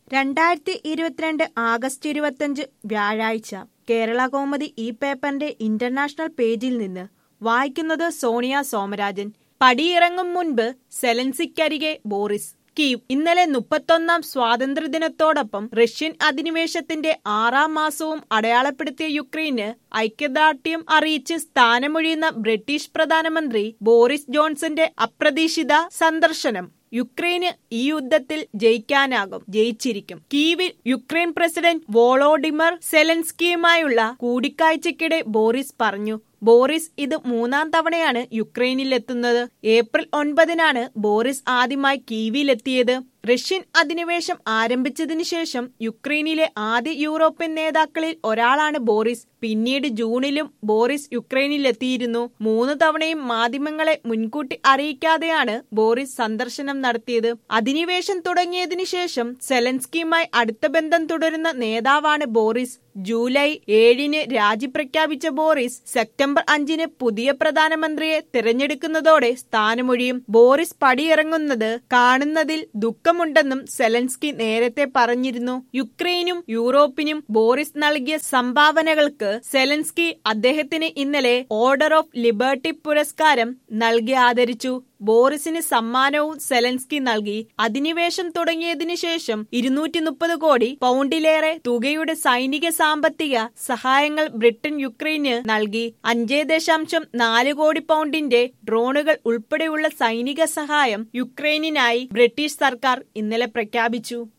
2022 August 25 വ്യാഴാഴ്ച കേരളകൗമുദി ഈ പേപ്പറിന്റെ ഇന്റർനാഷണൽ പേജിൽ നിന്ന് വായിക്കുന്നത് സോണിയ സോമരാജൻ. പടിയിറങ്ങും മുൻപ് സെലൻസിക്കരികെ ബോറിസ്. കീവ്. ഇന്നലെ 31ാം സ്വാതന്ത്ര്യദിനത്തോടൊപ്പം റഷ്യൻ അധിനിവേശത്തിന്റെ 6ാം മാസവും അടയാളപ്പെടുത്തിയ യുക്രൈന് ഐക്യദാർഢ്യം അറിയിച്ച് സ്ഥാനമൊഴിയുന്ന ബ്രിട്ടീഷ് പ്രധാനമന്ത്രി ബോറിസ് ജോൺസന്റെ അപ്രതീക്ഷിത സന്ദർശനം. യുക്രൈന് ഈ യുദ്ധത്തിൽ ജയിച്ചിരിക്കും. കീവിൽ യുക്രൈൻ പ്രസിഡന്റ് വോളോഡിമർ സെലൻസ്കിയുമായുള്ള കൂടിക്കാഴ്ചയ്ക്കിടെ ബോറിസ് പറഞ്ഞു. ബോറിസ് ഇത് 3ാം തവണയാണ് യുക്രൈനിലെത്തുന്നത്. ഏപ്രിൽ 9-നാണ് ബോറിസ് ആദ്യമായി കീവിലെത്തിയത്. റഷ്യൻ അധിനിവേശം ആരംഭിച്ചതിനു ശേഷം യുക്രൈനിലെ ആദ്യ യൂറോപ്യൻ നേതാക്കളിൽ ഒരാളാണ് ബോറിസ്. പിന്നീട് ജൂണിലും ബോറിസ് യുക്രൈനിലെത്തിയിരുന്നു. 3 തവണയും മാധ്യമങ്ങളെ മുൻകൂട്ടി അറിയിക്കാതെയാണ് ബോറിസ് സന്ദർശനം നടത്തിയത്. അധിനിവേശം തുടങ്ങിയതിനു ശേഷം സെലൻസ്കിയുമായി അടുത്ത ബന്ധം തുടരുന്ന നേതാവാണ് ബോറിസ്. ജൂലൈ 7-ന് രാജി പ്രഖ്യാപിച്ച ബോറിസ് സെപ്റ്റംബർ 5-ന് പുതിയ പ്രധാനമന്ത്രിയെ തിരഞ്ഞെടുക്കുന്നതോടെ സ്ഥാനമൊഴിയും. ബോറിസ് പടിയിറങ്ങുന്നത് കാണുന്നതിൽ ദുഃഖമുണ്ടെന്നും സെലൻസ്കി നേരത്തെ പറഞ്ഞിരുന്നു. യുക്രൈനും യൂറോപ്പിനും ബോറിസ് നൽകിയ സംഭാവനകൾക്ക് സെലൻസ്കി അദ്ദേഹത്തിന് ഇന്നലെ ഓർഡർ ഓഫ് ലിബർട്ടി പുരസ്കാരം നൽകി ആദരിച്ചു. ബോറിസിന് സമ്മാനവും സെലൻസ്കി നൽകി. അധിനിവേശം തുടങ്ങിയതിനു ശേഷം 230 കോടി പൗണ്ടിലേറെ തുകയുടെ സൈനിക സാമ്പത്തിക സഹായങ്ങൾ ബ്രിട്ടൻ യുക്രൈന് നൽകി. 5.4 കോടി പൗണ്ടിന്റെ ഡ്രോണുകൾ ഉൾപ്പെടെയുള്ള സൈനിക സഹായം യുക്രൈനിനായി ബ്രിട്ടീഷ് സർക്കാർ ഇന്നലെ പ്രഖ്യാപിച്ചു.